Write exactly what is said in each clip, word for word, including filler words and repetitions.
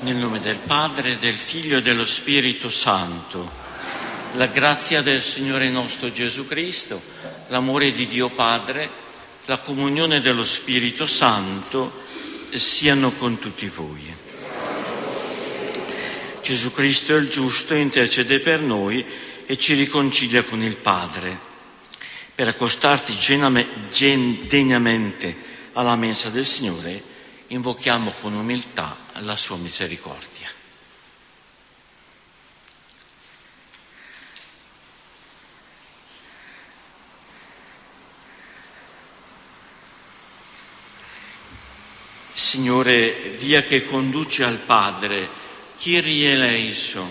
Nel nome del Padre, del Figlio e dello Spirito Santo. La grazia del Signore nostro Gesù Cristo, l'amore di Dio Padre, la comunione dello Spirito Santo siano con tutti voi. Gesù Cristo è il giusto, intercede per noi e ci riconcilia con il Padre. Per accostarti degnamente alla mensa del Signore, invochiamo con umiltà la sua misericordia. Signore, via che conduce al Padre, Kyrie eleison.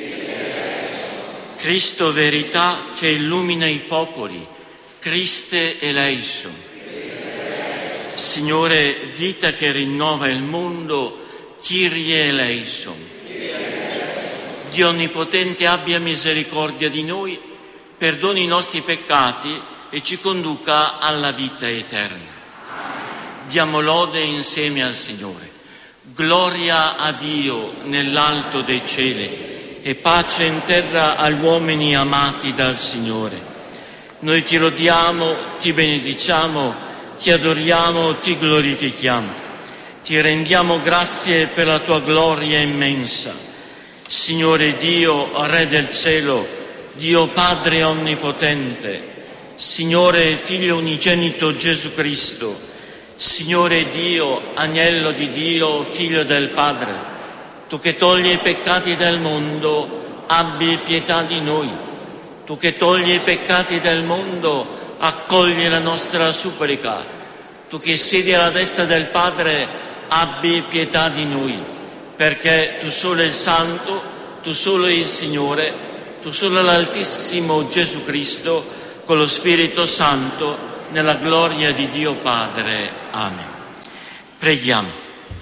Cristo, verità che illumina i popoli, Christe eleison. Signore, vita che rinnova il mondo, Kyrie eleison. Dio Onnipotente abbia misericordia di noi, perdoni i nostri peccati e ci conduca alla vita eterna. Diamo lode insieme al Signore. Gloria a Dio nell'alto dei cieli e pace in terra agli uomini amati dal Signore. Noi ti lodiamo, ti benediciamo, ti adoriamo, ti glorifichiamo. Ti rendiamo grazie per la tua gloria immensa. Signore Dio, Re del cielo, Dio Padre Onnipotente, Signore Figlio Unigenito Gesù Cristo, Signore Dio, Agnello di Dio, Figlio del Padre, tu che togli i peccati del mondo, abbi pietà di noi. Tu che togli i peccati del mondo, accogli la nostra supplica. Tu che siedi alla destra del Padre, abbi pietà di noi, perché tu solo il Santo, tu solo il Signore, tu solo l'Altissimo Gesù Cristo, con lo Spirito Santo, nella gloria di Dio Padre. Amen. Preghiamo.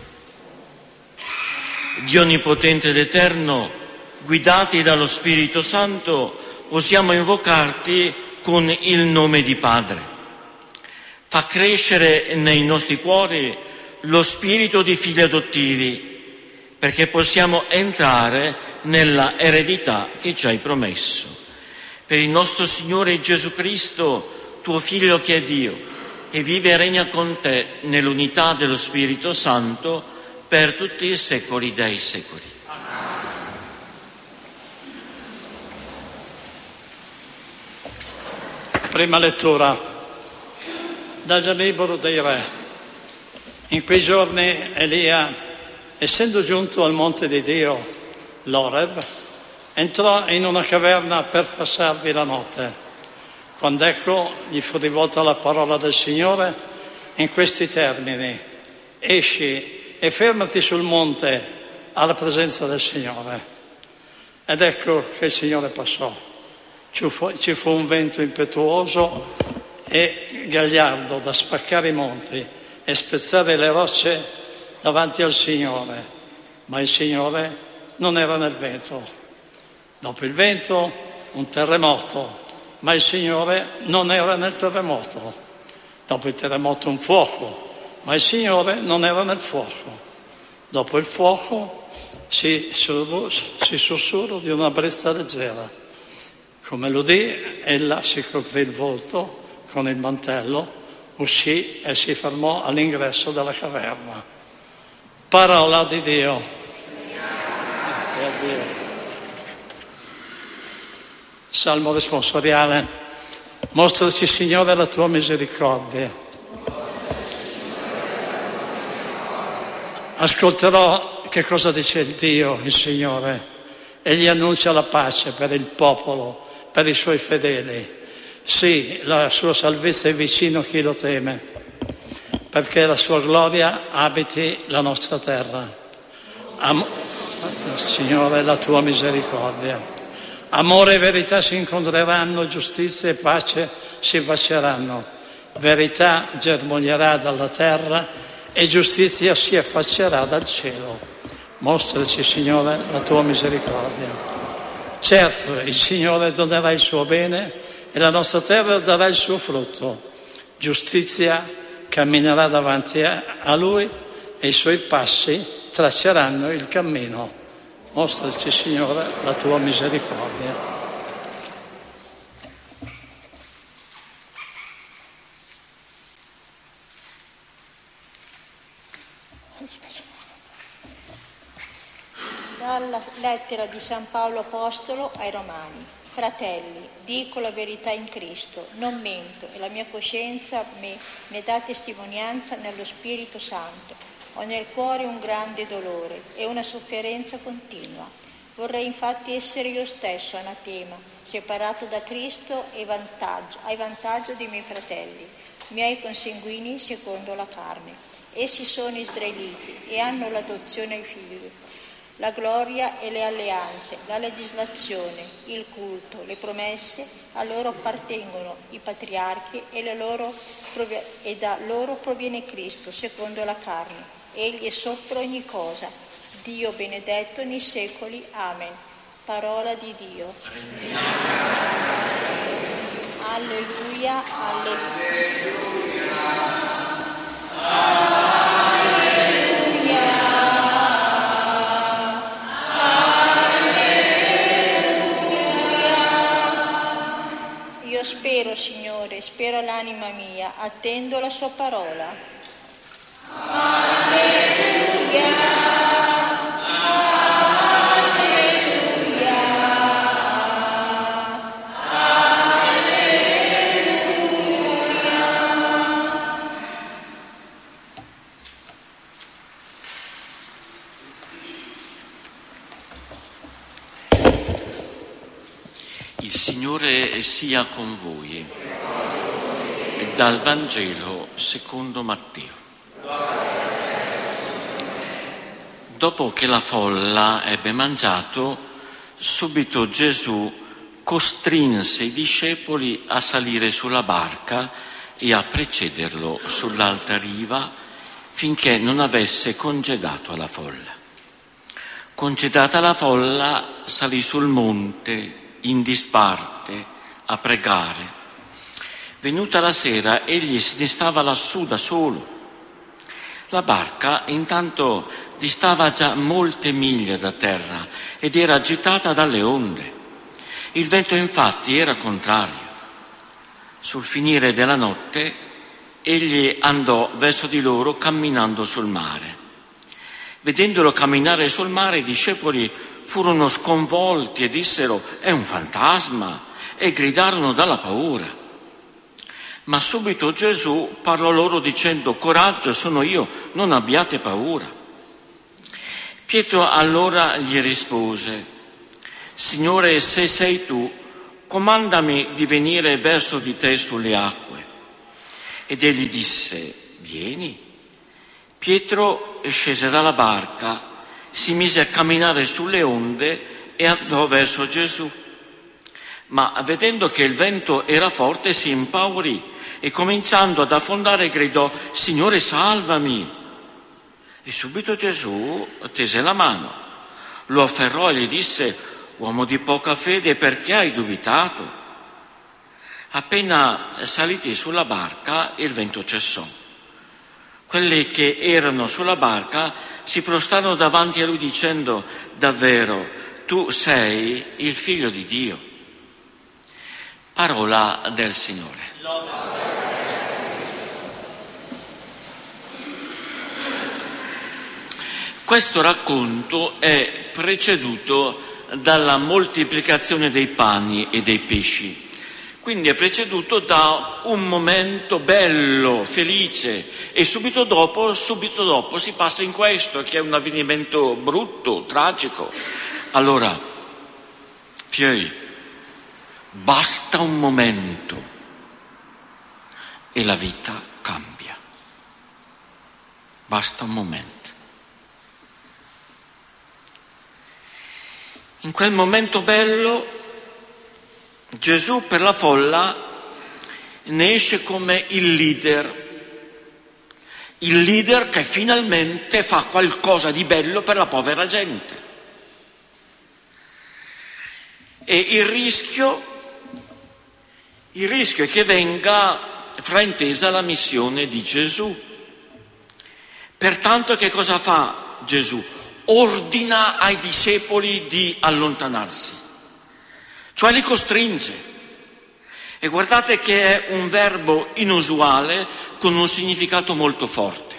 Dio Onnipotente ed Eterno, guidati dallo Spirito Santo, osiamo invocarti con il nome di Padre. Fa crescere nei nostri cuori lo spirito di figli adottivi, perché possiamo entrare nella eredità che ci hai promesso. Per il nostro Signore Gesù Cristo, tuo Figlio che è Dio, e vive e regna con te nell'unità dello Spirito Santo per tutti i secoli dei secoli. Prima lettura dal libro dei Re. In quei giorni Elia, essendo giunto al monte di Dio, l'Oreb, entrò in una caverna per passarvi la notte. Quando ecco gli fu rivolta la parola del Signore in questi termini: esci e fermati sul monte alla presenza del Signore. Ed ecco che il Signore passò. Ci fu, ci fu un vento impetuoso e gagliardo da spaccare i monti e spezzare le rocce davanti al Signore, ma il Signore non era nel vento. Dopo il vento un terremoto, ma il Signore non era nel terremoto. Dopo il terremoto un fuoco, ma il Signore non era nel fuoco. Dopo il fuoco si, si sussurro di una brezza leggera. Come l'udì, ella si coprì il volto con il mantello, uscì e si fermò all'ingresso della caverna. Parola di Dio. Grazie a Dio. Salmo responsoriale. Mostraci, Signore, la tua misericordia. Ascolterò che cosa dice il Dio, il Signore. Egli annuncia la pace per il popolo, per i suoi fedeli. Sì, la sua salvezza è vicino a chi lo teme, perché la sua gloria abiti la nostra terra. Am- Signore, la tua misericordia. Amore e verità si incontreranno, giustizia e pace si baceranno. Verità germoglierà dalla terra e giustizia si affaccerà dal cielo. Mostraci, Signore, la tua misericordia. Certo, il Signore donerà il suo bene e la nostra terra darà il suo frutto. Giustizia camminerà davanti a Lui e i suoi passi tracceranno il cammino. Mostraci, Signore, la tua misericordia. Dalla lettera di San Paolo Apostolo ai Romani. Fratelli, dico la verità in Cristo, non mento e la mia coscienza me ne dà testimonianza nello Spirito Santo. Ho nel cuore un grande dolore e una sofferenza continua. Vorrei infatti essere io stesso anatema, separato da Cristo e vantaggio, ai vantaggio dei miei fratelli, miei consanguini secondo la carne. Essi sono israeliti e hanno l'adozione ai figli, la gloria e le alleanze, la legislazione, il culto, le promesse, a loro appartengono i patriarchi e, le loro, e da loro proviene Cristo secondo la carne. Egli è sopra ogni cosa, Dio benedetto nei secoli. Amen. Parola di Dio. Alleluia, alleluia. Io spero, Signore, spero l'anima mia, attendo la sua parola. Alleluia, alleluia, alleluia. Il Signore sia con voi. Dal Vangelo secondo Matteo. Dopo che la folla ebbe mangiato, subito Gesù costrinse i discepoli a salire sulla barca e a precederlo sull'altra riva finché non avesse congedato la folla. Congedata la folla, salì sul monte in disparte a pregare. Venuta la sera, egli se ne stava lassù da solo. La barca intanto distava già molte miglia da terra ed era agitata dalle onde. Il vento infatti era contrario. Sul finire della notte egli andò verso di loro camminando sul mare. Vedendolo camminare sul mare, i discepoli furono sconvolti e dissero: «È un fantasma!» e gridarono dalla paura. Ma subito Gesù parlò loro dicendo: «Coraggio, sono io, non abbiate paura». Pietro allora gli rispose: «Signore, se sei tu, comandami di venire verso di te sulle acque». Ed egli disse: «Vieni». Pietro scese dalla barca, si mise a camminare sulle onde e andò verso Gesù. Ma vedendo che il vento era forte si impaurì e cominciando ad affondare gridò: «Signore, salvami!» E subito Gesù tese la mano, lo afferrò e gli disse: «Uomo di poca fede, perché hai dubitato?» Appena saliti sulla barca, il vento cessò. Quelli che erano sulla barca si prostrarono davanti a lui dicendo: «Davvero, tu sei il Figlio di Dio». Parola del Signore. Questo racconto è preceduto dalla moltiplicazione dei pani e dei pesci. Quindi è preceduto da un momento bello, felice, e subito dopo, subito dopo si passa in questo, che è un avvenimento brutto, tragico. Allora, fioi, basta un momento e la vita cambia. Basta un momento. In quel momento bello Gesù per la folla ne esce come il leader, il leader che finalmente fa qualcosa di bello per la povera gente. E il rischio, il rischio è che venga fraintesa la missione di Gesù. Pertanto che cosa fa Gesù? Ordina ai discepoli di allontanarsi, cioè li costringe. E guardate che è un verbo inusuale con un significato molto forte.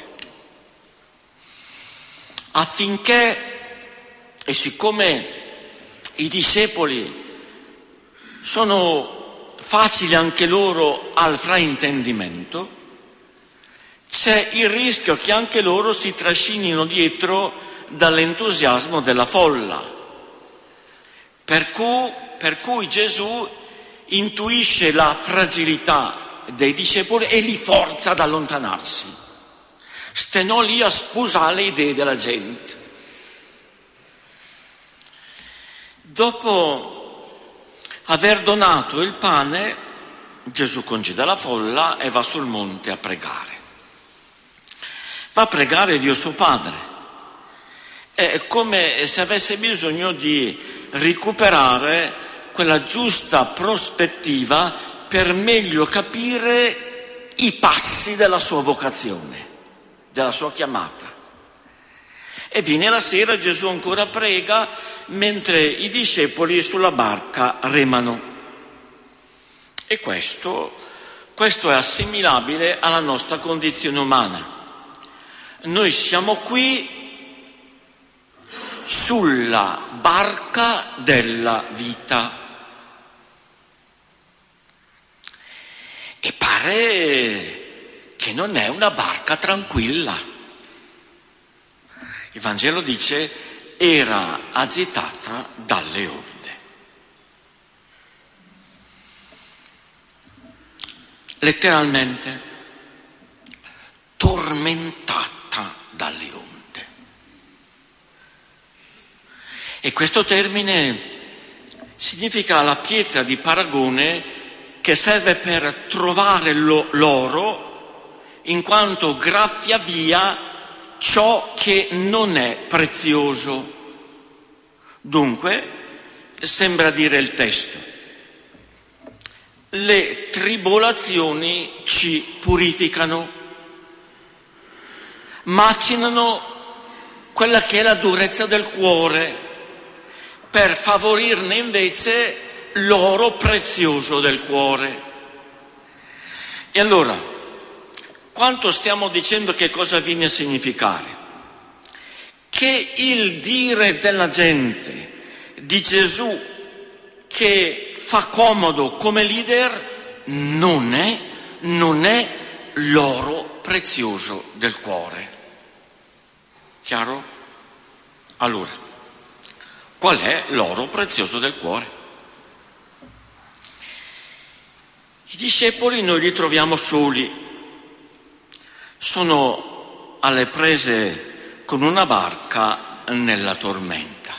Affinché, e siccome i discepoli sono facili anche loro al fraintendimento, c'è il rischio che anche loro si trascinino dietro dall'entusiasmo della folla. Per cui, per cui Gesù intuisce la fragilità dei discepoli e li forza ad allontanarsi. Stenò lì a sposare le idee della gente. Dopo aver donato il pane, Gesù congeda la folla e va sul monte a pregare. Va a pregare Dio suo Padre. È come se avesse bisogno di recuperare quella giusta prospettiva per meglio capire i passi della sua vocazione, della sua chiamata. E viene la sera, Gesù ancora prega, mentre i discepoli sulla barca remano. E questo, questo è assimilabile alla nostra condizione umana. Noi siamo qui sulla barca della vita. E pare che non è una barca tranquilla. Il Vangelo dice era agitata dalle onde. Letteralmente tormentata dalle onde. E questo termine significa la pietra di paragone che serve per trovare lo, l'oro, in quanto graffia via ciò che non è prezioso. Dunque, sembra dire il testo, le tribolazioni ci purificano, macinano quella che è la durezza del cuore, per favorirne invece l'oro prezioso del cuore. E allora, quanto stiamo dicendo che cosa viene a significare? Che il dire della gente di Gesù che fa comodo come leader non è, non è l'oro prezioso del cuore. Chiaro? Allora, qual è l'oro prezioso del cuore? I discepoli noi li troviamo soli, sono alle prese con una barca nella tormenta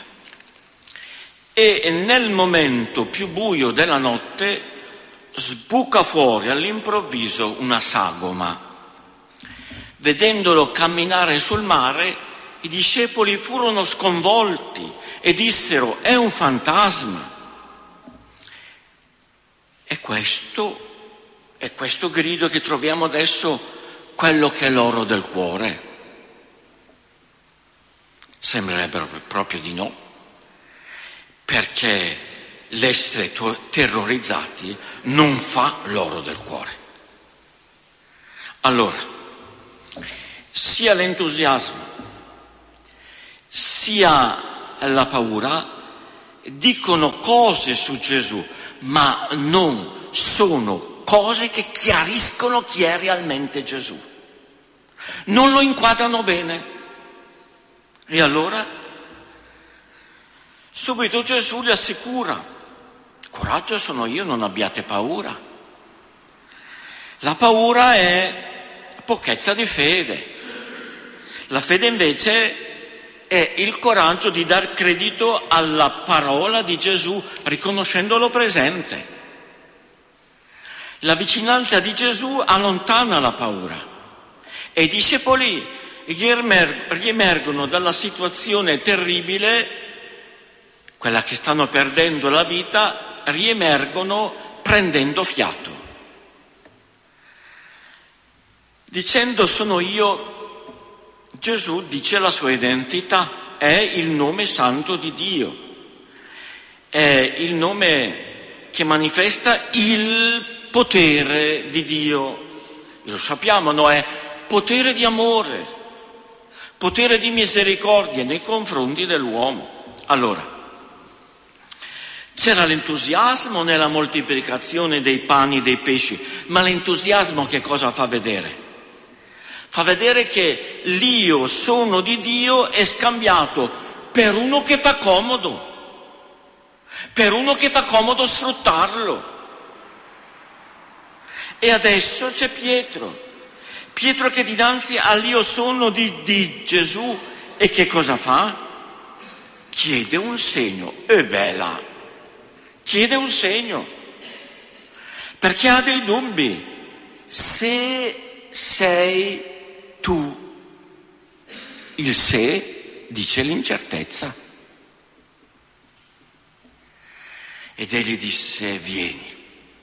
e nel momento più buio della notte sbuca fuori all'improvviso una sagoma. Vedendolo camminare sul mare, i discepoli furono sconvolti e dissero: è un fantasma. E questo, è questo grido che troviamo adesso quello che è l'oro del cuore? Sembrerebbe proprio di no, perché l'essere terrorizzati non fa l'oro del cuore. Allora, sia l'entusiasmo sia la paura dicono cose su Gesù, ma non sono cose che chiariscono chi è realmente Gesù. Non lo inquadrano bene. E allora subito Gesù li assicura: coraggio, sono io, non abbiate paura. La paura è pochezza di fede. La fede invece è il coraggio di dar credito alla parola di Gesù, riconoscendolo presente. La vicinanza di Gesù allontana la paura e i discepoli riemergono dalla situazione terribile, quella che stanno perdendo la vita, riemergono prendendo fiato, dicendo: sono io, Gesù dice la sua identità, è il nome santo di Dio, è il nome che manifesta il potere di Dio. Lo sappiamo, no? È potere di amore, potere di misericordia nei confronti dell'uomo. Allora, c'era l'entusiasmo nella moltiplicazione dei pani e dei pesci, ma l'entusiasmo che cosa fa vedere? Fa vedere che l'io sono di Dio è scambiato per uno che fa comodo, per uno che fa comodo sfruttarlo. E adesso c'è Pietro, Pietro che dinanzi all'io sono di, di Gesù, e che cosa fa? Chiede un segno, e bella, chiede un segno, perché ha dei dubbi. Se sei tu, il se dice l'incertezza. Ed egli disse: vieni.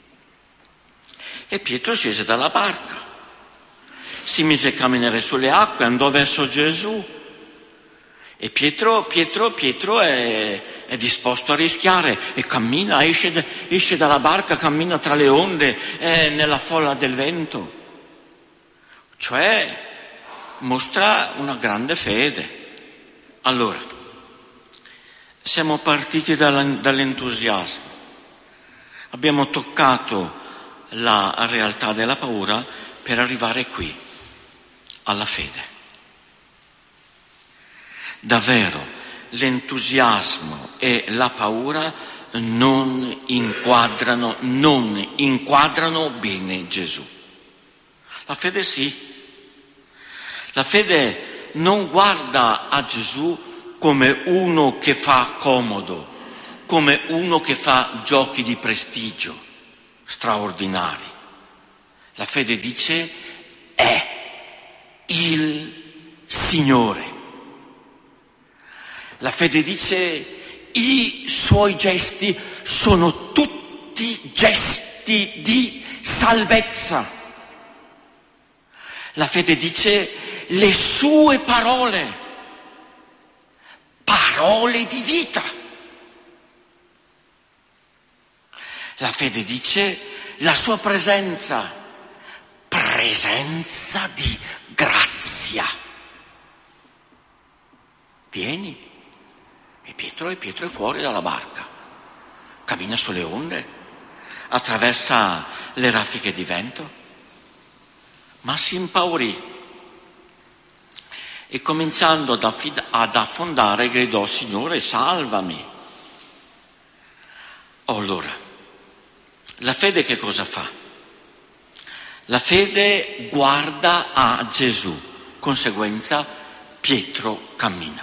E Pietro scese dalla barca, si mise a camminare sulle acque, andò verso Gesù. E Pietro, Pietro, Pietro è, è disposto a rischiare e cammina, esce, esce dalla barca, cammina tra le onde, è nella folla del vento. Cioè mostra una grande fede. Allora, siamo partiti dall'entusiasmo, abbiamo toccato la realtà della paura per arrivare qui, alla fede. Davvero, l'entusiasmo e la paura non inquadrano, non inquadrano bene Gesù. La fede sì. La fede non guarda a Gesù come uno che fa comodo, come uno che fa giochi di prestigio straordinari. La fede dice: è il Signore. La fede dice: i suoi gesti sono tutti gesti di salvezza. La fede dice: le sue parole, parole di vita. La fede dice: la sua presenza, presenza di grazia. Vieni. E Pietro, e Pietro è fuori dalla barca, cammina sulle onde, attraversa le raffiche di vento, ma si impaurì e cominciando ad, affid- ad affondare gridò: Signore, salvami. Allora, la fede che cosa fa? La fede guarda a Gesù, conseguenza Pietro cammina.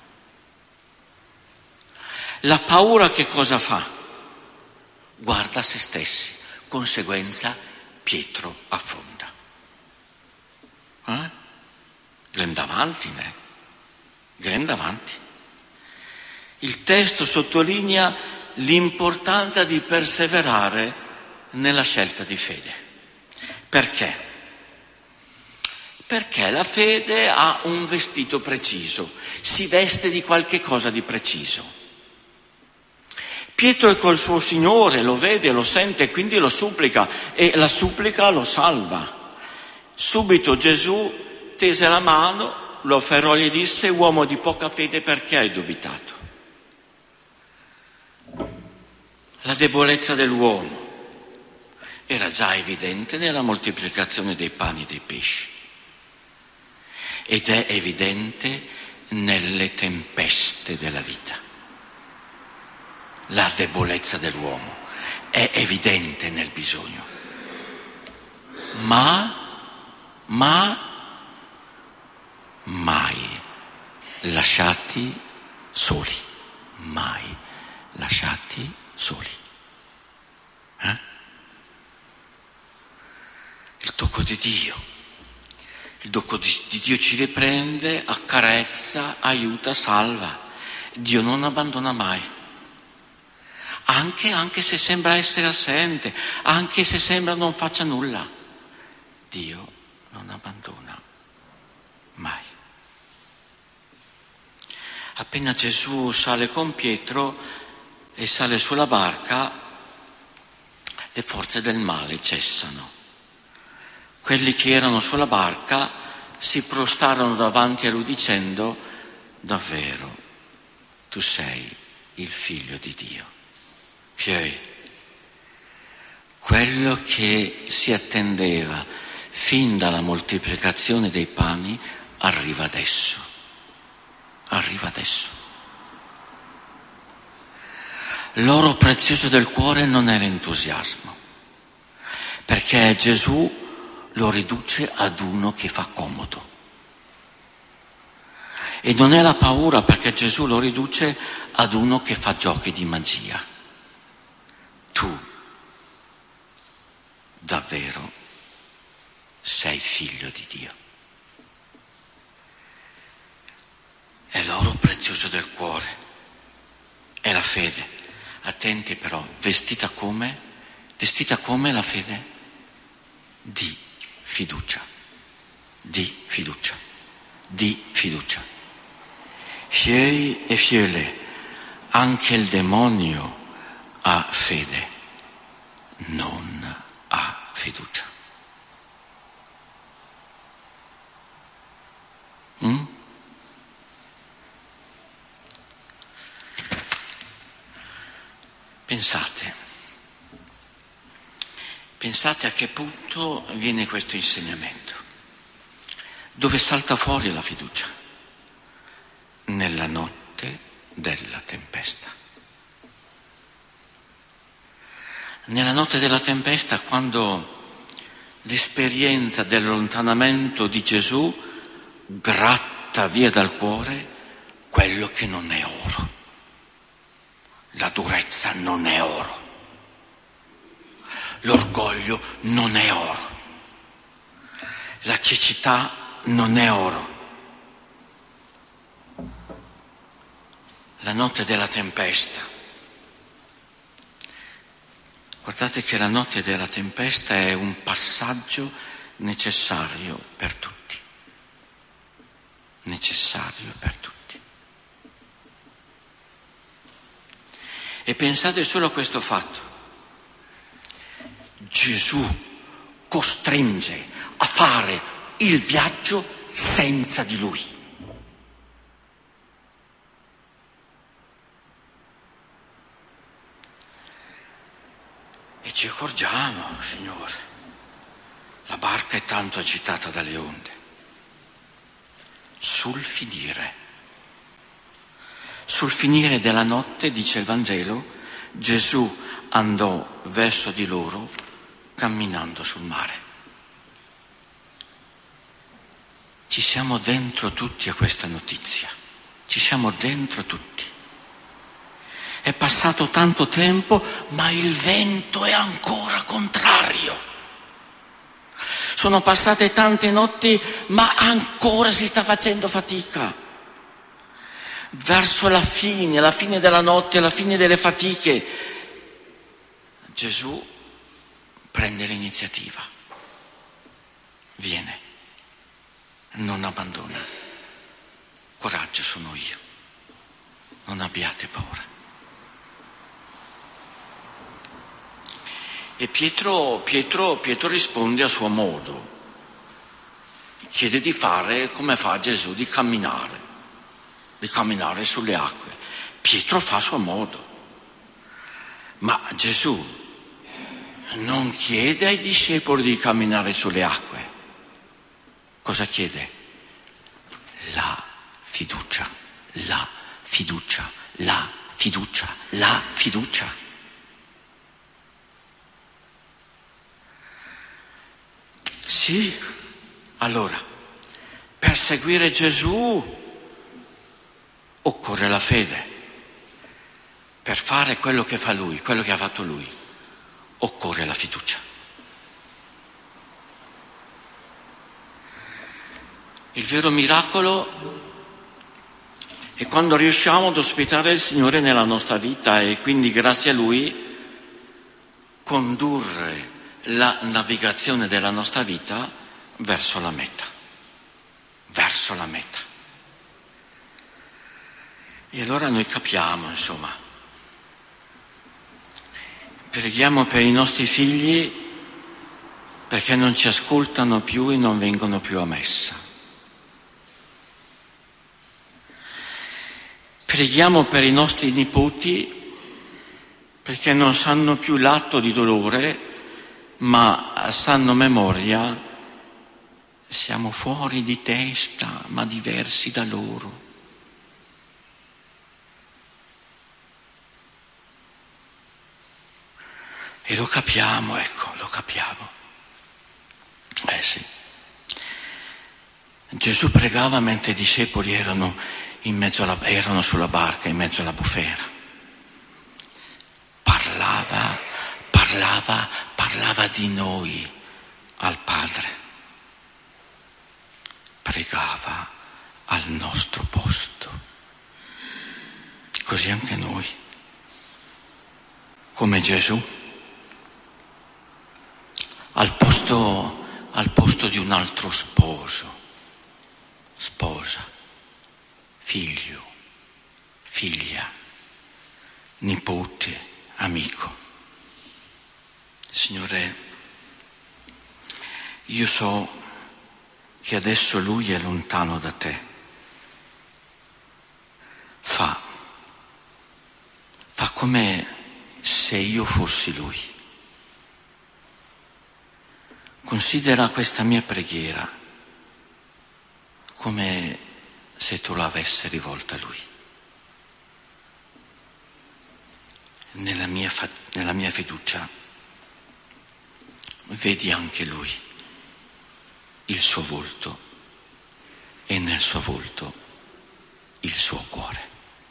La paura che cosa fa? Guarda a se stessi, conseguenza Pietro affonda. Eh? Glenda avanti, né? Glenda avanti. Il testo sottolinea l'importanza di perseverare nella scelta di fede. Perché? Perché la fede ha un vestito preciso, si veste di qualche cosa di preciso. Pietro è col suo Signore, lo vede, lo sente e quindi lo supplica, e la supplica lo salva. Subito Gesù tese la mano, lo afferrò e gli disse: uomo di poca fede, perché hai dubitato? La debolezza dell'uomo era già evidente nella moltiplicazione dei pani e dei pesci, ed è evidente nelle tempeste della vita. La debolezza dell'uomo è evidente nel bisogno, ma, ma, mai lasciati soli, mai lasciati soli. Eh? Il tocco di Dio, il tocco di, di Dio ci riprende, accarezza, aiuta, salva. Dio non abbandona mai. Anche, anche se sembra essere assente, anche se sembra non faccia nulla, Dio non abbandona mai. Appena Gesù sale con Pietro e sale sulla barca, le forze del male cessano. Quelli che erano sulla barca si prostrarono davanti a lui dicendo: davvero, tu sei il figlio di Dio. Fioi, quello che si attendeva fin dalla moltiplicazione dei pani arriva adesso. Arriva adesso. L'oro prezioso del cuore non è l'entusiasmo, perché Gesù lo riduce ad uno che fa comodo. E non è la paura, perché Gesù lo riduce ad uno che fa giochi di magia. Tu davvero sei figlio di Dio. È l'oro prezioso del cuore, è la fede. Attenti però, vestita come? Vestita come la fede? Di fiducia, di fiducia, di fiducia. Fiei e fiele, anche il demonio ha fede, non ha fiducia. Mm? Pensate, pensate a che punto viene questo insegnamento, dove salta fuori la fiducia, nella notte della tempesta. Nella notte della tempesta, quando l'esperienza dell'allontanamento di Gesù gratta via dal cuore quello che non è oro. La durezza non è oro, l'orgoglio non è oro, la cecità non è oro. La notte della tempesta. Guardate che la notte della tempesta è un passaggio necessario per tutti, necessario per tutti. E pensate solo a questo fatto. Gesù costringe a fare il viaggio senza di lui. E ci accorgiamo, Signore, la barca è tanto agitata dalle onde. Sul finire. Sul finire della notte, dice il Vangelo, Gesù andò verso di loro camminando sul mare. Ci siamo dentro tutti a questa notizia, ci siamo dentro tutti. È passato tanto tempo, ma il vento è ancora contrario. Sono passate tante notti, ma ancora si sta facendo fatica. Verso la fine, la fine della notte, la fine delle fatiche, Gesù prende l'iniziativa, viene, non abbandona. Coraggio, sono io, non abbiate paura. E Pietro, Pietro, Pietro risponde a suo modo, chiede di fare come fa Gesù, di camminare. di camminare sulle acque. Pietro fa a suo modo. Ma Gesù non chiede ai discepoli di camminare sulle acque. Cosa chiede? La fiducia, la fiducia, la fiducia, la fiducia. Sì, allora, per seguire Gesù occorre la fede. Per fare quello che fa Lui, quello che ha fatto Lui, occorre la fiducia. Il vero miracolo è quando riusciamo ad ospitare il Signore nella nostra vita e quindi grazie a Lui condurre la navigazione della nostra vita verso la meta, verso la meta. E allora noi capiamo, insomma. Preghiamo per i nostri figli perché non ci ascoltano più e non vengono più a messa. Preghiamo per i nostri nipoti perché non sanno più l'atto di dolore, ma sanno memoria: siamo fuori di testa, ma diversi da loro. E lo capiamo, ecco, lo capiamo. Eh sì. Gesù pregava mentre i discepoli erano, in mezzo alla, erano sulla barca, in mezzo alla bufera. Parlava, parlava, parlava di noi al Padre. Pregava al nostro posto. Così anche noi, come Gesù, al posto, al posto di un altro sposo, sposa, figlio, figlia, nipote, amico. Signore, io so che adesso lui è lontano da te. Fa, fa come se io fossi lui. Considera questa mia preghiera come se tu l'avessi rivolta a lui. Nella mia, fa- nella mia fiducia vedi anche lui, il suo volto, e nel suo volto il suo cuore.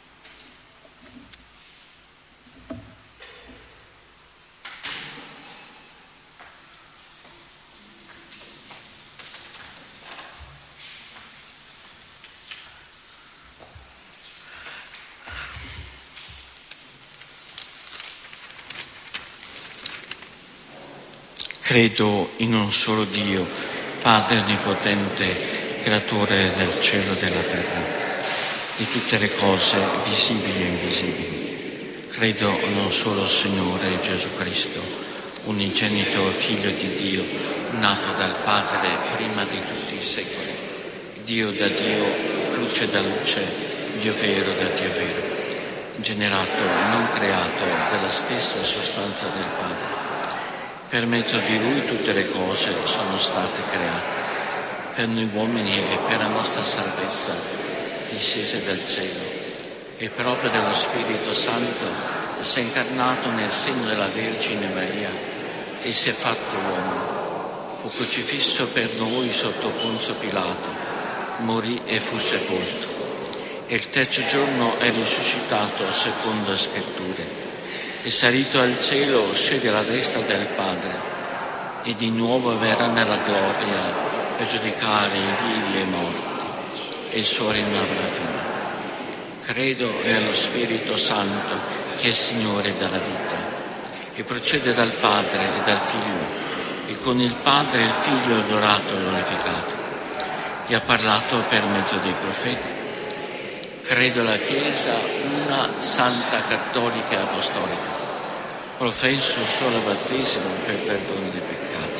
Credo in un solo Dio, Padre Onnipotente, Creatore del cielo e della terra, di tutte le cose visibili e invisibili. Credo in un solo Signore Gesù Cristo, unigenito Figlio di Dio, nato dal Padre prima di tutti i secoli, Dio da Dio, luce da luce, Dio vero da Dio vero, generato, non creato, dalla stessa sostanza del Padre. Per mezzo di Lui tutte le cose sono state create, per noi uomini e per la nostra salvezza, discese dal cielo, e proprio dello Spirito Santo si è incarnato nel seno della Vergine Maria e si è fatto uomo, fu crocifisso per noi sotto Ponzio Pilato, morì e fu sepolto, e il terzo giorno è risuscitato secondo le Scritture. È salito al cielo, siede alla destra del Padre, e di nuovo verrà nella gloria per giudicare i vivi e i morti, e il suo regno avrà fine. Credo nello Spirito Santo, che è il Signore della vita, e procede dal Padre e dal Figlio, e con il Padre e il Figlio adorato e glorificato, e ha parlato per mezzo dei profeti. Credo alla Chiesa, una santa, cattolica e apostolica. Professo il solo battesimo per perdono dei peccati.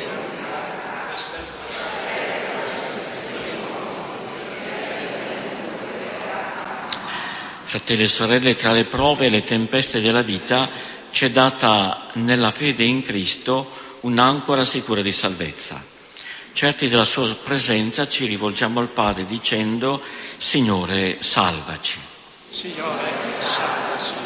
Fratelli e sorelle, tra le prove e le tempeste della vita ci è data nella fede in Cristo un'ancora sicura di salvezza. Certi della sua presenza ci rivolgiamo al Padre dicendo: Signore, salvaci. Signore, salvaci.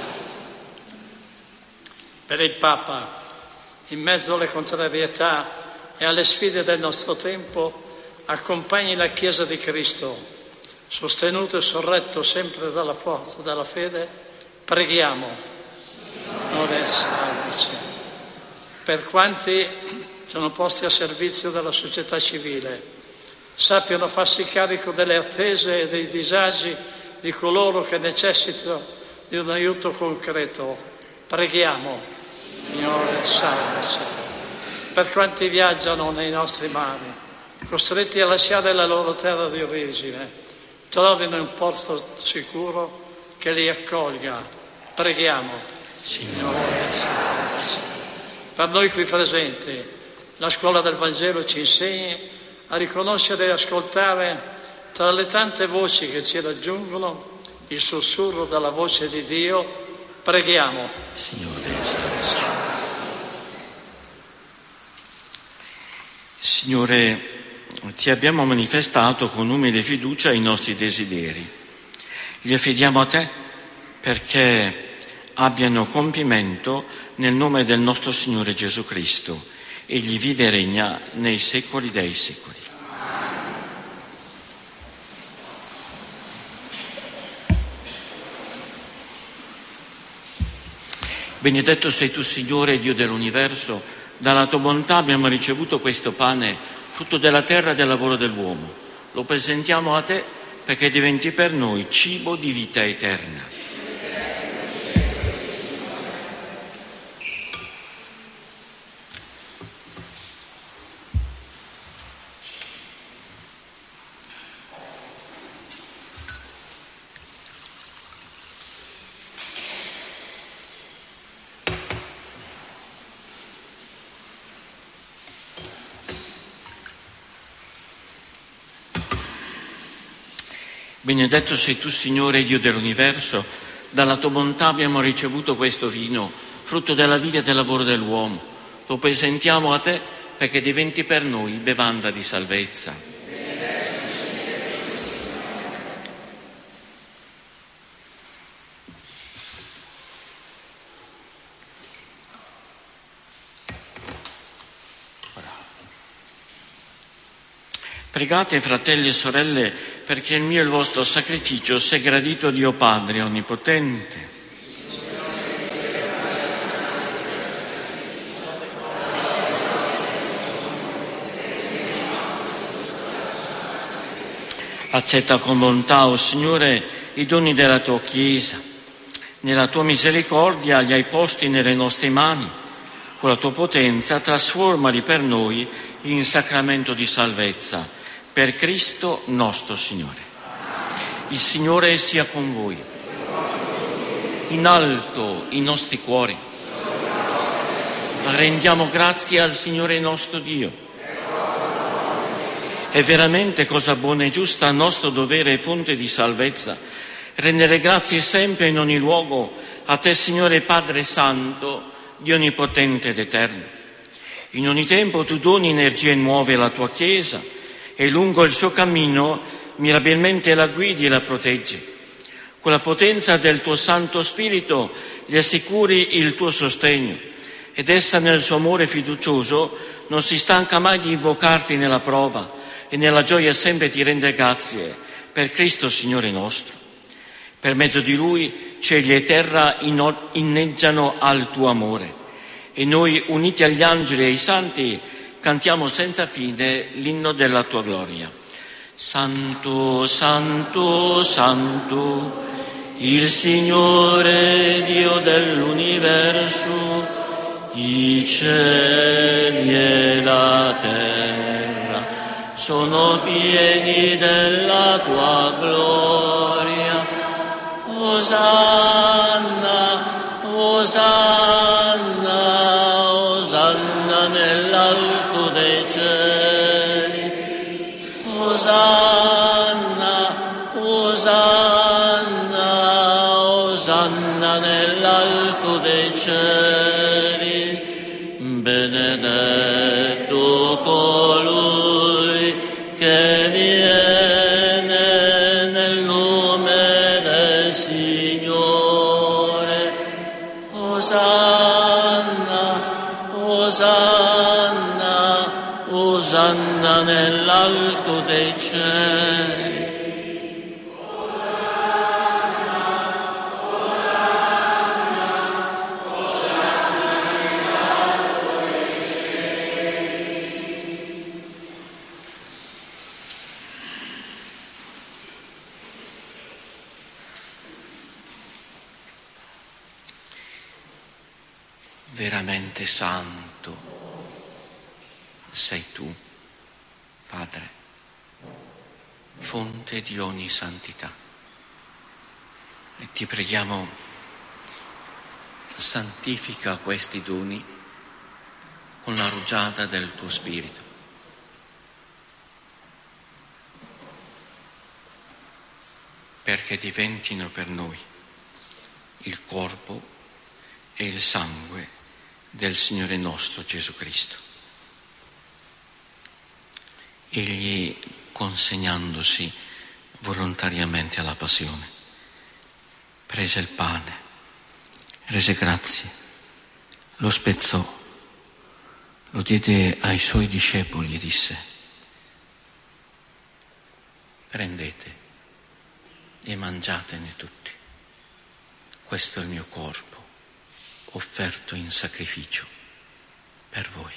Per il Papa, in mezzo alle contrarietà e alle sfide del nostro tempo, accompagni la Chiesa di Cristo, sostenuto e sorretto sempre dalla forza della fede, preghiamo. Signore, salvaci. Per quanti sono posti a servizio della società civile, sappiano farsi carico delle attese e dei disagi di coloro che necessitano di un aiuto concreto. Preghiamo. Signore, salvaci. Per quanti viaggiano nei nostri mari, costretti a lasciare la loro terra di origine, trovino un porto sicuro, che li accolga. Preghiamo. Signore, per noi qui presenti, la scuola del Vangelo ci insegna a riconoscere e ascoltare tra le tante voci che ci raggiungono il sussurro della voce di Dio. Preghiamo. Signore, Signore, ti abbiamo manifestato con umile fiducia i nostri desideri. Li affidiamo a te perché abbiano compimento nel nome del nostro Signore Gesù Cristo. Egli vive e regna nei secoli dei secoli. Benedetto sei tu, Signore, Dio dell'universo, dalla tua bontà abbiamo ricevuto questo pane, frutto della terra e del lavoro dell'uomo. Lo presentiamo a te perché diventi per noi cibo di vita eterna. Benedetto sei tu, Signore, Dio dell'universo, dalla tua bontà abbiamo ricevuto questo vino, frutto della vita e del lavoro dell'uomo. Lo presentiamo a te perché diventi per noi bevanda di salvezza. Pregate, fratelli e sorelle, perché il mio e il vostro sacrificio sia gradito a Dio Padre Onnipotente. Accetta con bontà, o Signore, i doni della tua Chiesa. Nella tua misericordia li hai posti nelle nostre mani. Con la tua potenza trasformali per noi in sacramento di salvezza. Per Cristo nostro Signore. Il Signore sia con voi. In alto i nostri cuori. Rendiamo grazie al Signore nostro Dio. È veramente cosa buona e giusta, nostro dovere e fonte di salvezza, rendere grazie sempre in ogni luogo a te, Signore Padre Santo, Dio Onnipotente ed Eterno. In ogni tempo tu doni energie nuove alla tua Chiesa, e lungo il suo cammino mirabilmente la guidi e la proteggi. Con la potenza del tuo Santo Spirito gli assicuri il tuo sostegno ed essa nel suo amore fiducioso non si stanca mai di invocarti nella prova e nella gioia sempre ti rende grazie per Cristo Signore nostro. Per mezzo di Lui cieli e terra inneggiano al tuo amore e noi, uniti agli angeli e ai santi, cantiamo senza fine l'inno della tua gloria. Santo, Santo, Santo, il Signore Dio dell'universo, i cieli e la terra sono pieni della tua gloria. Osanna, Osanna, Osanna nell'alto dei cieli. Osanna, Osanna, Osanna nell'alto dei cieli. Benedetto colui che viene nel nome del Signore. Osanna, Osanna, Osanna nell'alto dei cieli. Veramente santo sei tu, Padre, fonte di ogni santità. E ti preghiamo, santifica questi doni con la rugiada del tuo Spirito. Perché diventino per noi il corpo e il sangue del Signore nostro Gesù Cristo. Egli, consegnandosi volontariamente alla passione, prese il pane, rese grazie, lo spezzò, lo diede ai suoi discepoli e disse: prendete e mangiatene tutti. Questo è il mio corpo, offerto in sacrificio per voi.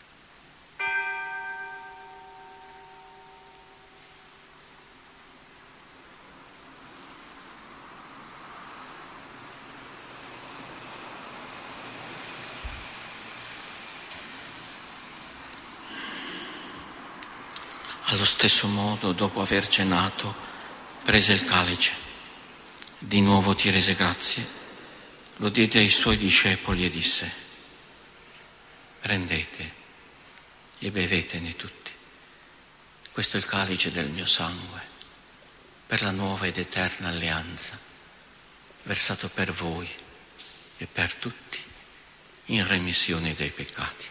Allo stesso modo, dopo aver cenato, prese il calice, di nuovo ti rese grazie, lo diede ai suoi discepoli e disse: prendete e bevetene tutti. Questo è il calice del mio sangue, per la nuova ed eterna alleanza, versato per voi e per tutti in remissione dei peccati.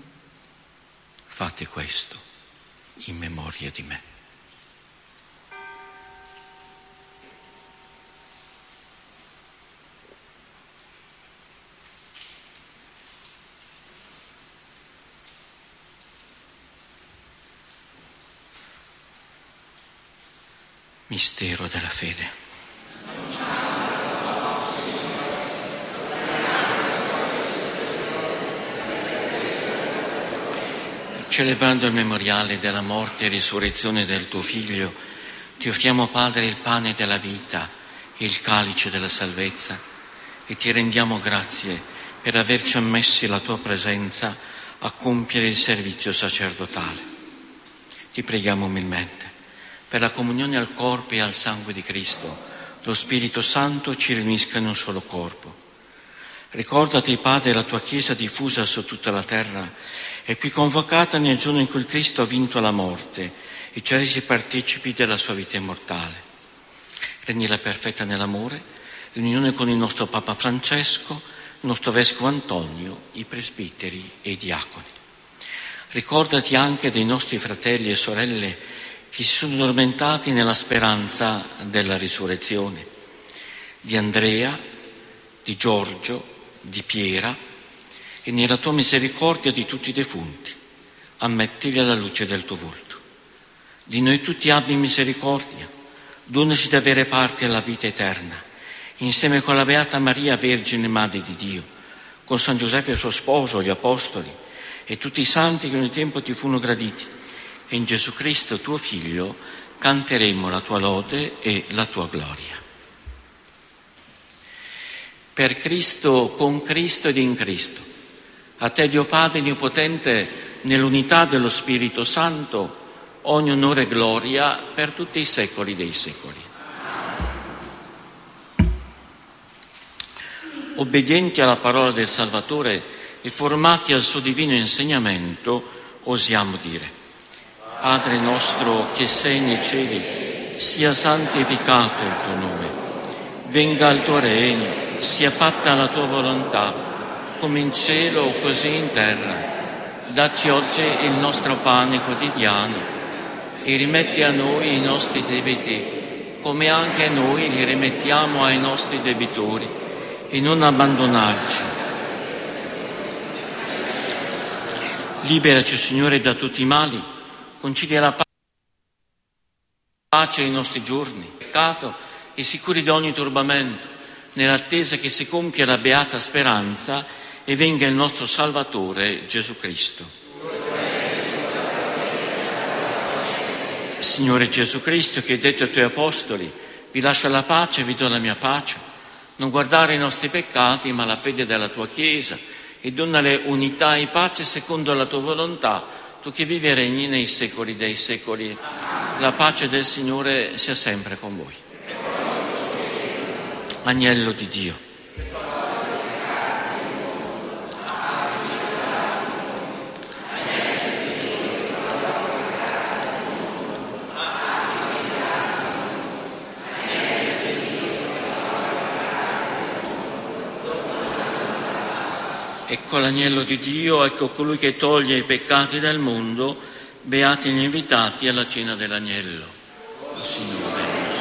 Fate questo in memoria di me. Mistero della fede. Celebrando il memoriale della morte e risurrezione del tuo Figlio, ti offriamo, Padre, il pane della vita e il calice della salvezza e ti rendiamo grazie per averci ammessi la tua presenza a compiere il servizio sacerdotale. Ti preghiamo umilmente per la comunione al corpo e al sangue di Cristo, lo Spirito Santo ci riunisca in un solo corpo. Ricordati, Padre, la tua Chiesa diffusa su tutta la terra e qui convocata nel giorno in cui Cristo ha vinto la morte e ci ha resi partecipi della sua vita immortale. Regnila perfetta nell'amore, in unione con il nostro Papa Francesco, il nostro Vescovo Antonio, i presbiteri e i diaconi. Ricordati anche dei nostri fratelli e sorelle che si sono addormentati nella speranza della risurrezione, di Andrea, di Giorgio, di Piera, e nella tua misericordia di tutti i defunti, ammettili alla luce del tuo volto. Di noi tutti abbi misericordia, donaci di avere parte alla vita eterna, insieme con la Beata Maria, Vergine Madre di Dio, con San Giuseppe suo sposo, gli Apostoli e tutti i santi che in ogni tempo ti furono graditi, e in Gesù Cristo, tuo Figlio, canteremo la tua lode e la tua gloria. Per Cristo, con Cristo ed in Cristo, a te, Dio Padre Onnipotente, nell'unità dello Spirito Santo, ogni onore e gloria per tutti i secoli dei secoli. Obbedienti alla parola del Salvatore e formati al suo divino insegnamento, osiamo dire: Padre nostro che sei nei cieli, sia santificato il tuo nome, venga il tuo regno, sia fatta la tua volontà, come in cielo così in terra. Dacci oggi il nostro pane quotidiano e rimetti a noi i nostri debiti, come anche noi li rimettiamo ai nostri debitori, e non abbandonarci. Liberaci, Signore, da tutti i mali, concedi la pace ai nostri giorni, peccato e sicuri di ogni turbamento, nell'attesa che si compia la beata speranza e venga il nostro Salvatore Gesù Cristo. Signore Gesù Cristo, che hai detto ai tuoi Apostoli: vi lascio la pace, vi do la mia pace, non guardare i nostri peccati ma la fede della tua Chiesa, e donale unità e pace secondo la tua volontà, tu che vivi e regni nei secoli dei secoli. La pace del Signore sia sempre con voi. Agnello di Dio. Ecco l'agnello di Dio, ecco colui che toglie i peccati del mondo, beati gli invitati alla cena dell'agnello. Il Signore è il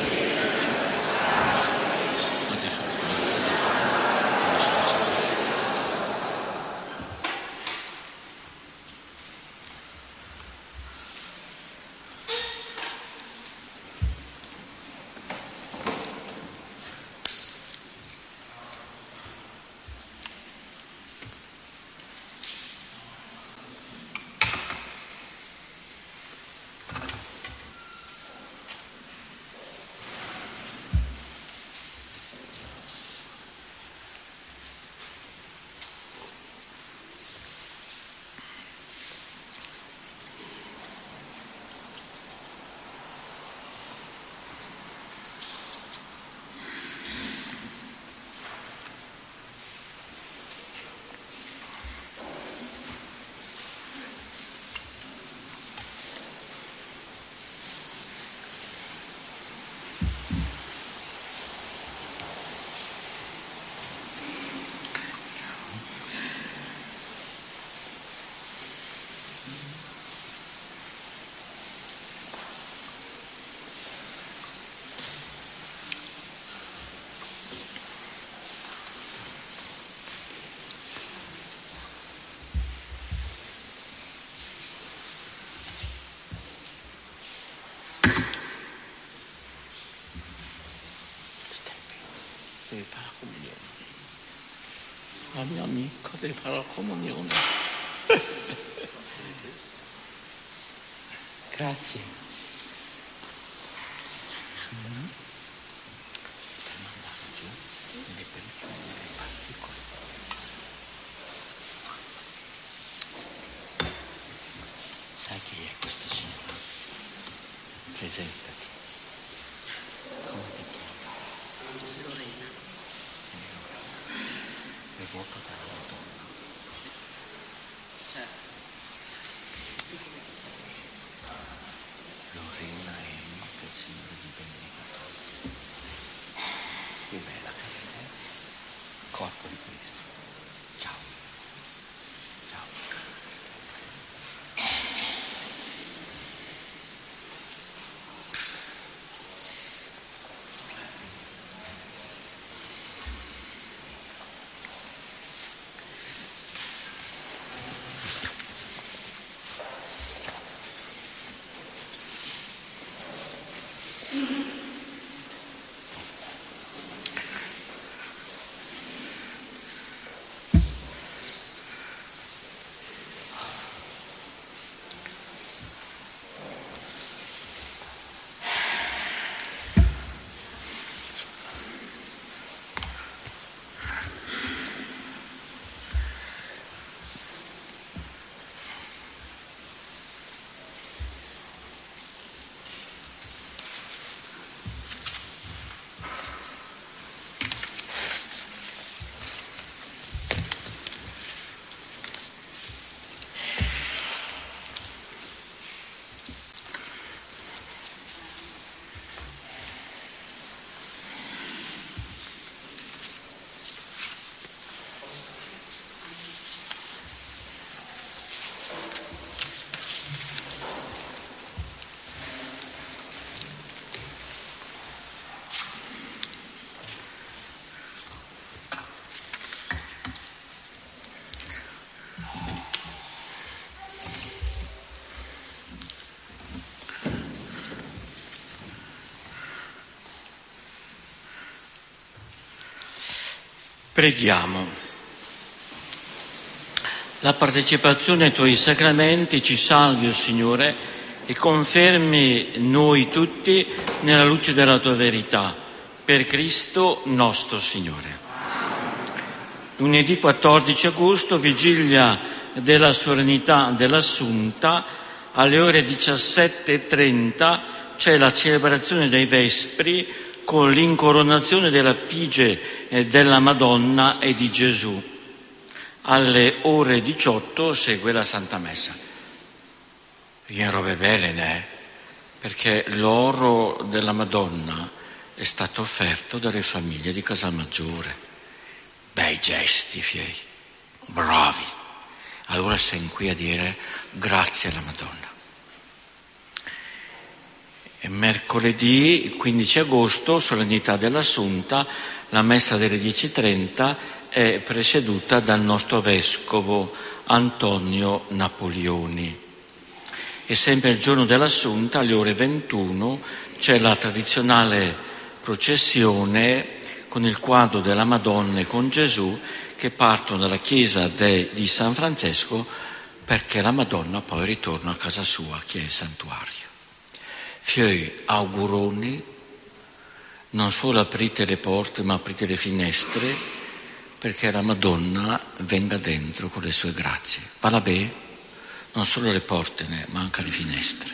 Devi fare la comunione. La mia amica deve fare la comunione. Grazie. Mm-hmm. Per mandare giù nelle pellicole nelle particole. Sai chi è questa signora? Presentati. Come ti chiami? Lorena. E voto per la donna. Certo. Lorena è che il Signore vi benedica. Che bella che è, corpo di Cristo. Ciao. Ciao. Preghiamo. La partecipazione ai Tuoi sacramenti ci salvi, o Signore, e confermi noi tutti nella luce della Tua verità. Per Cristo nostro Signore. Lunedì quattordici agosto, vigilia della Solennità dell'Assunta, alle ore diciassette e trenta c'è la celebrazione dei Vespri con l'incoronazione dell'effigie della Madonna e di Gesù. Alle ore diciotto segue la Santa Messa. In robe belle, né? Perché l'oro della Madonna è stato offerto dalle famiglie di Casalmaggiore. Bei gesti, fiei, bravi. Allora siamo qui a dire grazie alla Madonna. E mercoledì quindici agosto, solennità dell'Assunta, la messa delle dieci e trenta è presieduta dal nostro vescovo Antonio Napoleoni. E sempre il giorno dell'Assunta, alle ore ventuno, c'è la tradizionale processione con il quadro della Madonna e con Gesù che partono dalla chiesa de, di San Francesco, perché la Madonna poi ritorna a casa sua, che è il santuario. Fioi, auguroni, non solo aprite le porte ma aprite le finestre, perché la Madonna venga dentro con le sue grazie. Va la bene? Non solo le porte, ma anche le finestre.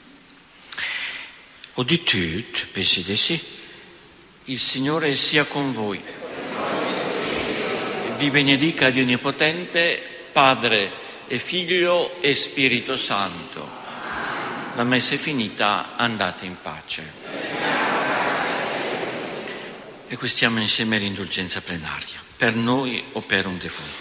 Uditut, pensi di sì, il Signore sia con voi. Vi benedica Dio Onnipotente, Padre e Figlio e Spirito Santo. La messa è finita, andate in pace. E qui stiamo insieme all'indulgenza plenaria, per noi o per un defunto.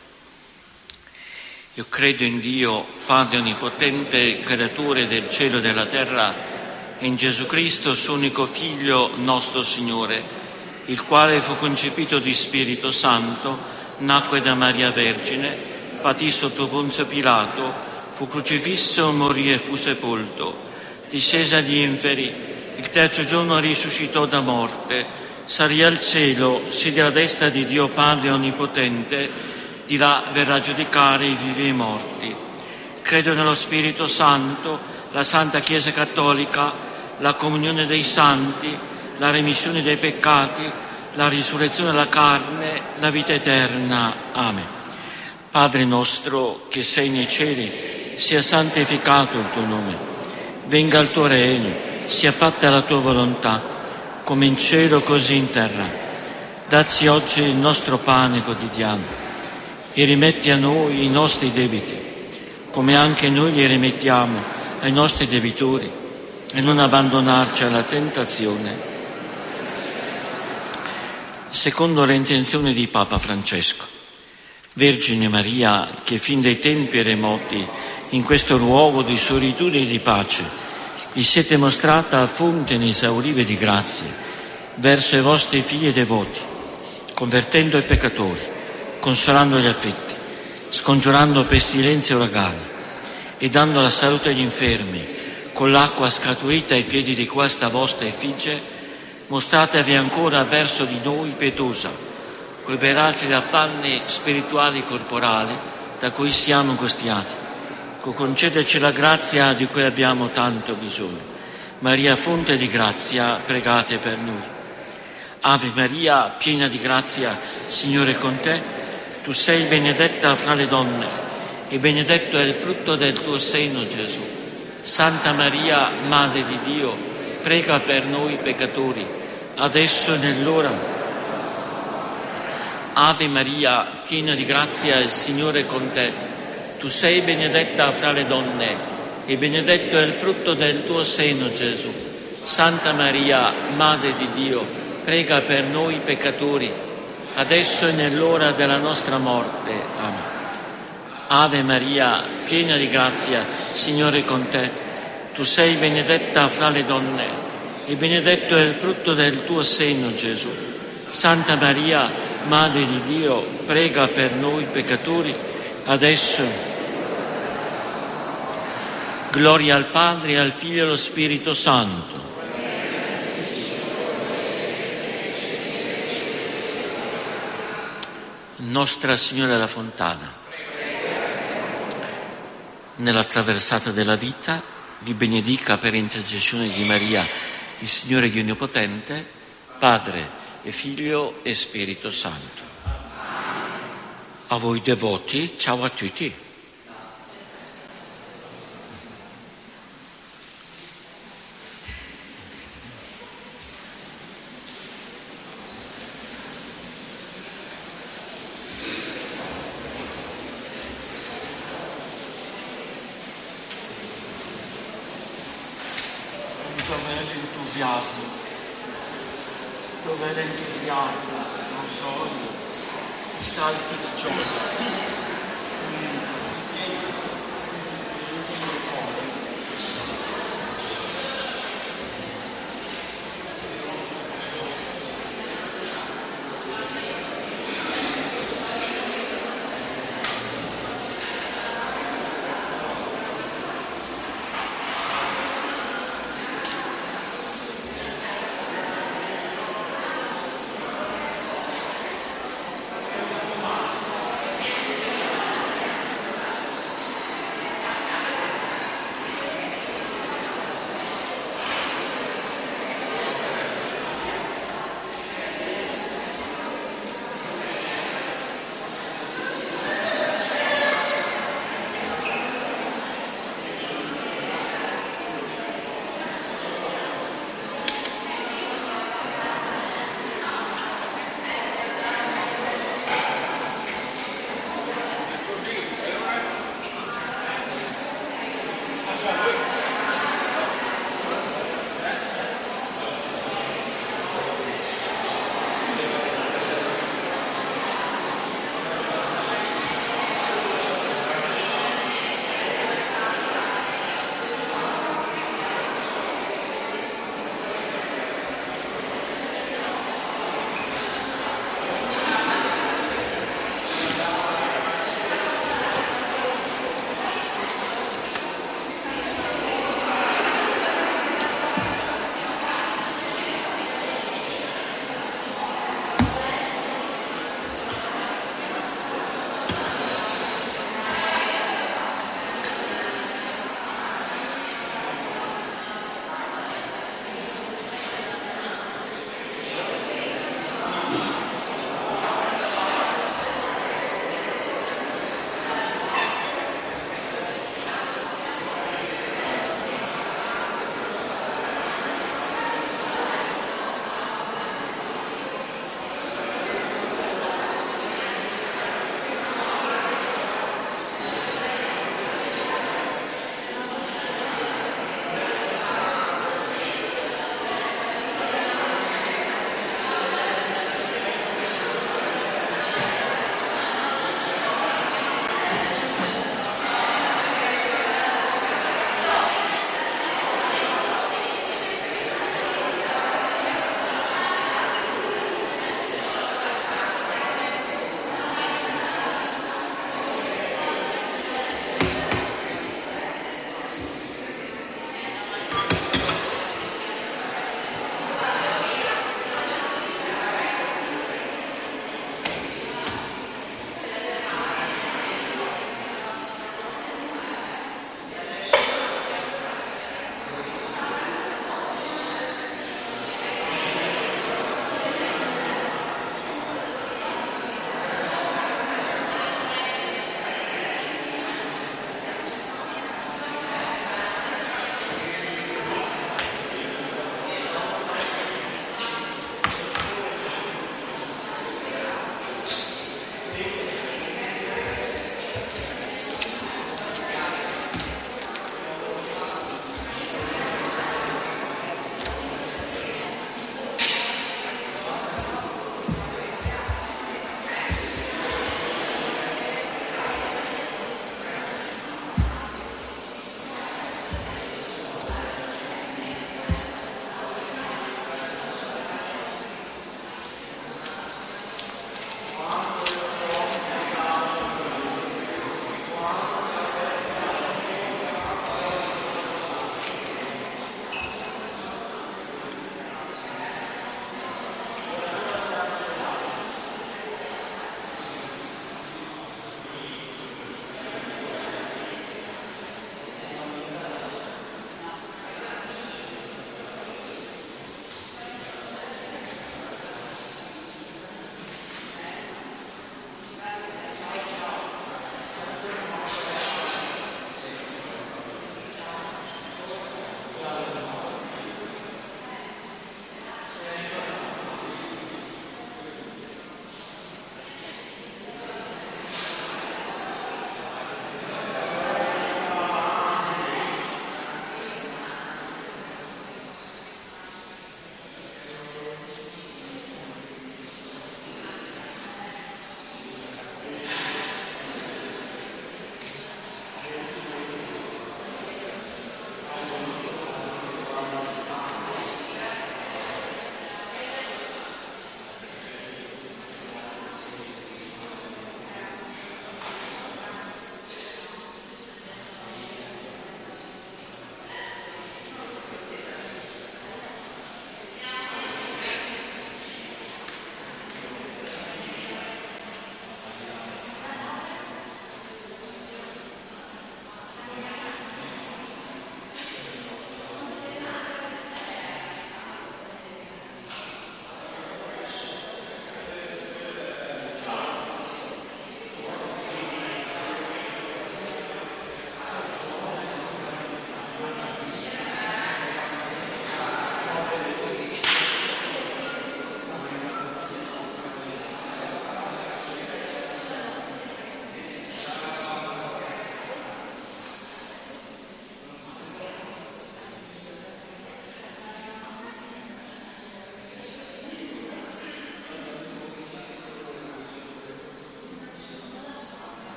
Io credo in Dio, Padre Onnipotente, Creatore del cielo e della terra, e in Gesù Cristo, suo unico Figlio, nostro Signore, il quale fu concepito di Spirito Santo, nacque da Maria Vergine, patì sotto Ponzio Pilato, fu crocifisso, morì e fu sepolto, discese agli inferi, il terzo giorno risuscitò da morte, salì al cielo, siede alla destra di Dio Padre Onnipotente, di là verrà a giudicare i vivi e i morti. Credo nello Spirito Santo, la Santa Chiesa Cattolica, la comunione dei santi, la remissione dei peccati, la risurrezione della carne, la vita eterna. Amen. Padre nostro che sei nei cieli, sia santificato il tuo nome. Venga il tuo regno, sia fatta la tua volontà, come in cielo così in terra. Dacci oggi il nostro pane quotidiano e rimetti a noi i nostri debiti, come anche noi li rimettiamo ai nostri debitori, e non abbandonarci alla tentazione. Secondo le intenzioni di Papa Francesco, Vergine Maria, che fin dai tempi remoti in questo luogo di solitudine e di pace vi siete mostrata fonte inesauribile di grazie verso i vostri figli devoti, convertendo i peccatori, consolando gli afflitti, scongiurando pestilenze e uragani e dando la salute agli infermi, con l'acqua scaturita ai piedi di questa vostra effigie, mostratevi ancora verso di noi pietosa, con liberarci da affanni spirituali e corporali da cui siamo angustiati, con concederci la grazia di cui abbiamo tanto bisogno. Maria, fonte di grazia, pregate per noi. Ave Maria, piena di grazia, Signore è con te. Tu sei benedetta fra le donne e benedetto è il frutto del tuo seno, Gesù. Santa Maria, Madre di Dio, prega per noi peccatori, adesso e nell'ora. Ave Maria, piena di grazia, il Signore è con te. Tu sei benedetta fra le donne e benedetto è il frutto del tuo seno, Gesù. Santa Maria, Madre di Dio, prega per noi peccatori, adesso e nell'ora della nostra morte. Amen. Ave Maria, piena di grazia, Signore è con te. Tu sei benedetta fra le donne e benedetto è il frutto del tuo seno, Gesù. Santa Maria, Madre di Dio, prega per noi peccatori, adesso. Gloria al Padre, al Figlio e allo Spirito Santo. Nostra Signora della Fontana, nella traversata della vita vi benedica per intercessione di Maria, il Signore Dio Onnipotente, Padre e Figlio e Spirito Santo. A voi devoti, ciao a tutti. Dov'è l'entusiasmo? Dov'è l'entusiasmo? Non so io. I salti di gioia.